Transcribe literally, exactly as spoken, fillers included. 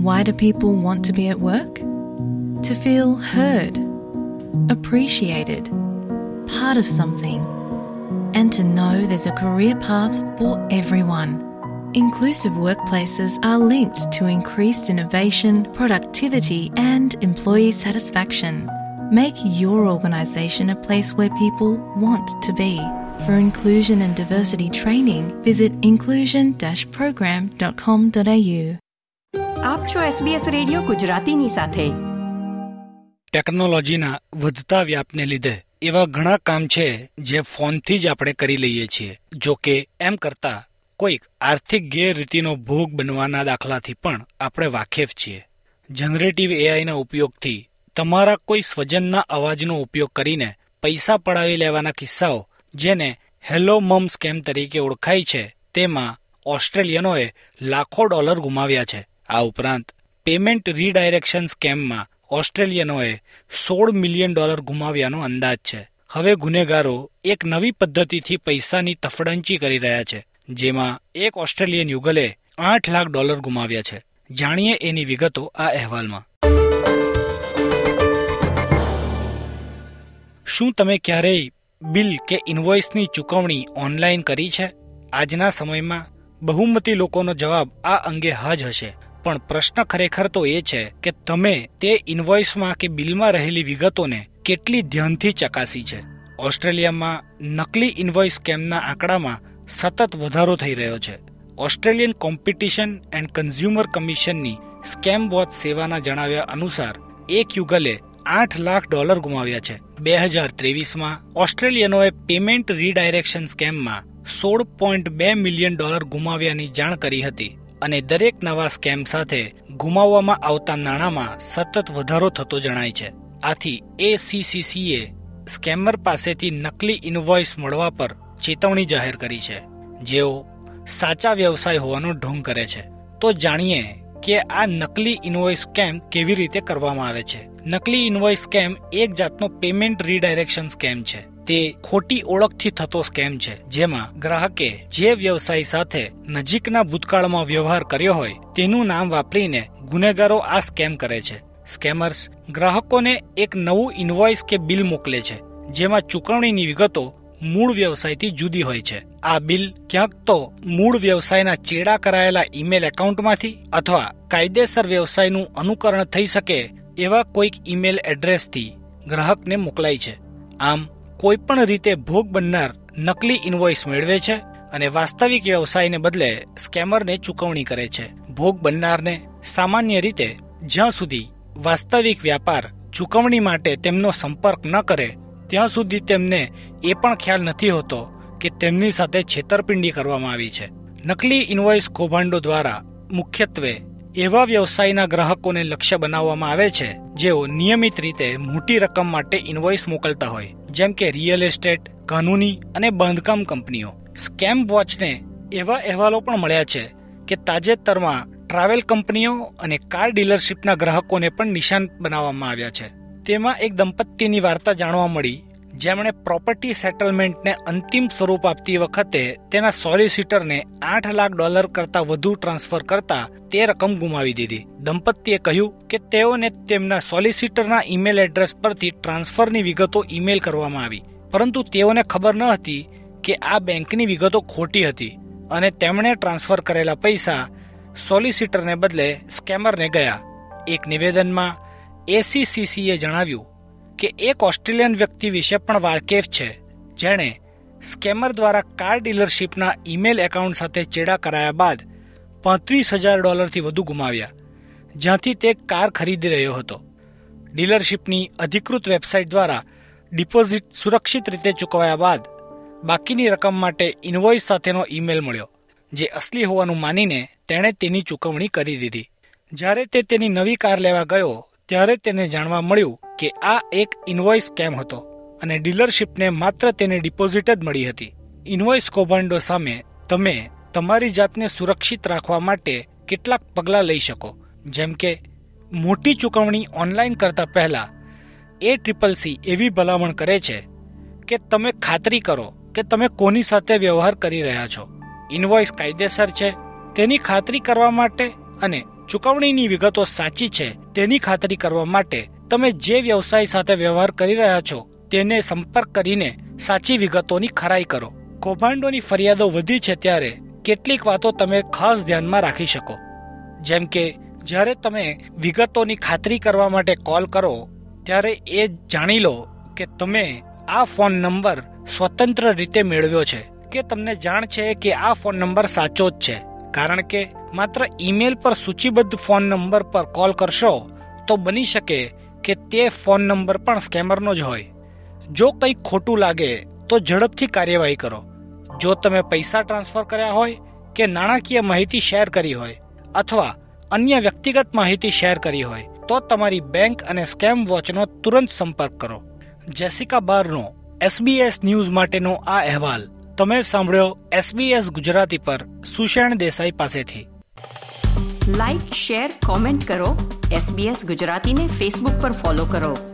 Why do people want to be at work? To feel heard, appreciated, part of something, and to know there's a career path for everyone. Inclusive workplaces are linked to increased innovation, productivity, and employee satisfaction. Make your organisation a place where people want to be. For inclusion and diversity training, visit inclusion dash program dot com dot a u. આપ છો SBS radio ગુજરાતીની સાથે. ટેકનોલોજીના વધતા વ્યાપને લીધે એવા ઘણા કામ છે જે ફોનથી જ આપણે કરી લઈએ છીએ. જો કે એમ કરતા કોઈક આર્થિક ગેરરીતિનો ભોગ બનવાના દાખલાથી પણ આપણે વાકેફ છીએ. જનરેટિવ એઆઈના ઉપયોગથી તમારા કોઈ સ્વજનના અવાજનો ઉપયોગ કરીને પૈસા પડાવી લેવાના કિસ્સાઓ, જેને હેલો મમ સ્કેમ તરીકે ઓળખાય છે, તેમાં ઓસ્ટ્રેલિયનોએ લાખો ડોલર ગુમાવ્યા છે. આ ઉપરાંત પેમેન્ટ રીડાયરેક્શન સ્કેમમાં ઓસ્ટ્રેલિયનોએ સોળ મિલિયન ડોલર ગુમાવ્યાનો અંદાજ છે. હવે ગુનેગારો એક નવી પદ્ધતિથી પૈસાની તફડંચી કરી રહ્યા છે, જેમાં એક ઓસ્ટ્રેલિયન યુગલે આઠ લાખ ડોલર ગુમાવ્યા છે. જાણીએ એની વિગતો આ અહેવાલમાં. શું તમે ક્યારેય બિલ કે ઇનવોઇસની ચૂકવણી ઓનલાઈન કરી છે? આજના સમયમાં બહુમતી લોકોનો જવાબ આ અંગે હા જ હશે. પણ પ્રશ્ન ખરેખર તો એ છે કે તમે તે ઇનવોઇસમાં કે બિલમાં રહેલી વિગતોને કેટલી ધ્યાનથી ચકાસી છે. ઓસ્ટ્રેલિયામાં નકલી ઇનવોઇસ સ્કેમના આંકડામાં સતત વધારો થઈ રહ્યો છે. ઓસ્ટ્રેલિયન કોમ્પિટિશન એન્ડ કન્ઝ્યુમર કમિશનની સ્કેમ વોચ સેવાના જણાવ્યા અનુસાર એક યુગલે આઠ લાખ ડોલર ગુમાવ્યા છે. બે હજાર ત્રેવીસમાં ઓસ્ટ્રેલિયનોએ પેમેન્ટ રીડાયરેક્શન સ્કેમમાં સોળ પોઈન્ટ બે મિલિયન ડોલર ગુમાવ્યાની જાણ કરી હતી અને દરેક નવા સ્કેમ સાથે ગુમાવવામાં આવતા નાણાંમાં સતત વધારો થતો જણાય છે. આથી એસીસીસીએ સ્કેમર પાસેથી નકલી ઇનવોઇસ મળવા પર ચેતવણી જાહેર કરી છે, જેઓ સાચા વ્યવસાય હોવાનો ઢોંગ કરે છે. તો જાણીએ કે આ નકલી ઇનવોઇસ સ્કેમ કેવી રીતે કરવામાં આવે છે. નકલી ઇનવોઇસ સ્કેમ એક જાતનો પેમેન્ટ રીડાયરેક્શન સ્કેમ છે. તે ખોટી ઓળખથી થતો સ્કેમ છે, જેમાં ગ્રાહકે જે વ્યવસાય સાથે નજીકના ભૂતકાળમાં વ્યવહાર કર્યો હોય તેનું નામ વાપરીને ગુનેગારો આ સ્કેમ કરે છે. સ્કેમર્સ ગ્રાહકોને એક નવું ઇનવોઇસ કે બિલ મોકલે છે, જેમાં ચૂકવણીની વિગતો મૂળ વ્યવસાયથી જુદી હોય છે. આ બિલ ક્યાંક તો મૂળ વ્યવસાયના ચેડા કરાયેલા ઈમેલ એકાઉન્ટમાંથી અથવા કાયદેસર વ્યવસાયનું અનુકરણ થઈ શકે એવા કોઈક ઈમેલ એડ્રેસથી ગ્રાહકને મોકલાય છે. આમ કોઈ પણ રીતે ભોગ બનનાર નકલી ઇનવોઇસ મેળવે છે અને વાસ્તવિક વ્યવસાયને બદલે સ્કેમરને ચૂકવણી કરે છે. ભોગ બનનારને સામાન્ય રીતે જ્યાં સુધી વાસ્તવિક વ્યાપાર ચૂકવણી માટે તેમનો સંપર્ક ન કરે ત્યાં સુધી તેમને એ પણ ખ્યાલ નથી હોતો કે તેમની સાથે છેતરપિંડી કરવામાં આવી છે. નકલી ઇનવોઇસ કૌભાંડો દ્વારા મુખ્યત્વે એવા વ્યવસાયના ગ્રાહકોને લક્ષ્ય બનાવવામાં આવે છે જેઓ નિયમિત રીતે મોટી રકમ માટે ઇનવોઇસ મોકલતા હોય, જેમ કે રિયલ એસ્ટેટ, કાનૂની અને બાંધકામ કંપનીઓ. સ્કેમ વોચને એવા અહેવાલો પણ મળ્યા છે કે તાજેતરમાં ટ્રાવેલ કંપનીઓ અને કાર ડીલરશીપના ગ્રાહકોને પણ નિશાન બનાવવામાં આવ્યા છે. તેમાં એક દંપતીની વાર્તા જાણવા મળી, જેમણે પ્રોપર્ટી સેટલમેન્ટને અંતિમ સ્વરૂપ આપતી વખતે તેના સોલિસિટરને આઠ લાખ ડોલર કરતા વધુ ટ્રાન્સફર કરતા તે રકમ ગુમાવી દીધી. દંપતીએ કહ્યું કે તેઓને તેમના સોલિસિટરના ઈમેલ એડ્રેસ પરથી ટ્રાન્સફરની વિગતો ઈમેલ કરવામાં આવી, પરંતુ તેઓને ખબર ન હતી કે આ બેંકની વિગતો ખોટી હતી અને તેમણે ટ્રાન્સફર કરેલા પૈસા સોલિસિટરને બદલે સ્કેમરને ગયા. એક નિવેદનમાં એસીસીસીએ જણાવ્યું કે એક ઓસ્ટ્રેલિયન વ્યક્તિ વિશે પણ વાકેફ છે, જેણે સ્કેમર દ્વારા કાર ડીલરશીપના ઈમેલ એકાઉન્ટ સાથે ચેડા કરાયા બાદ પાંત્રીસ હજાર ડોલરથી વધુ ગુમાવ્યા, જ્યાંથી તે કાર ખરીદી રહ્યો હતો. ડીલરશીપની અધિકૃત વેબસાઇટ દ્વારા ડિપોઝિટ સુરક્ષિત રીતે ચૂકવાયા બાદ બાકીની રકમ માટે ઇનવોઇસ સાથેનો ઈમેલ મળ્યો, જે અસલી હોવાનું માનીને તેણે તેની ચૂકવણી કરી દીધી. જ્યારે તે તેની નવી કાર લેવા ગયો ત્યારે તેને જાણવા મળ્યું કે આ એક ઇનવોઇસ સ્કેમ હતો અને ડીલરશીપને માત્ર તેને ડિપોઝિટ જ મળી હતી. ઇનવોઇસ કૌભાંડો સામે તમે તમારી જાતને સુરક્ષિત રાખવા માટે કેટલાક પગલાં લઈ શકો, જેમ કે મોટી ચૂકવણી ઓનલાઈન કરતા પહેલા એ ટ્રિપલ સી એવી ભલામણ કરે છે કે તમે ખાતરી કરો કે તમે કોની સાથે વ્યવહાર કરી રહ્યા છો. ઇનવોઇસ કાયદેસર છે તેની ખાતરી કરવા માટે અને ચુકવણીની વિગતો સાચી છે તેની ખાતરી કરવા માટે તમે જે વ્યવસાય સાથે વ્યવહાર કરી રહ્યા છો તેને સંપર્ક કરીને સાચી વિગતોની ખરાઈ કરો. કૌભાંડોની ફરિયાદો વધી છે ત્યારે કેટલીક વાતો તમે ખાસ ધ્યાનમાં રાખી શકો, જેમ કે જ્યારે તમે વિગતોની ખાતરી કરવા માટે કોલ કરો ત્યારે એ જાણી લો કે તમે આ ફોન નંબર સ્વતંત્ર રીતે મેળવ્યો છે કે તમને જાણ છે કે આ ફોન નંબર સાચો જ છે, કારણ કે માત્ર ઈમેલ પર સૂચિબદ્ધ ફોન નંબર પર કોલ કરશો તો બની શકે કે તે ફોન નંબર પણ સ્કેમરનો જ હોય. જો કંઈક ખોટું લાગે તો ઝડપથી કાર્યવાહી કરો. જો તમે પૈસા ટ્રાન્સફર કર્યા હોય કે નાણાકીય માહિતી શેર કરી હોય અથવા અન્ય વ્યક્તિગત માહિતી શેર કરી હોય તો તમારી બેંક અને સ્કેમ વોચનો તુરંત સંપર્ક કરો. જેસિકા બારનો એસબીએસ ન્યૂઝ માટેનો આ અહેવાલ તમે સાંભળ્યો એસબીએસ ગુજરાતી પર સુષેણ દેસાઈ પાસેથી. લાઇક, શેર, કોમેન્ટ કરો. એસબીએસ ગુજરાતીને ફેસબુક પર ફોલો કરો.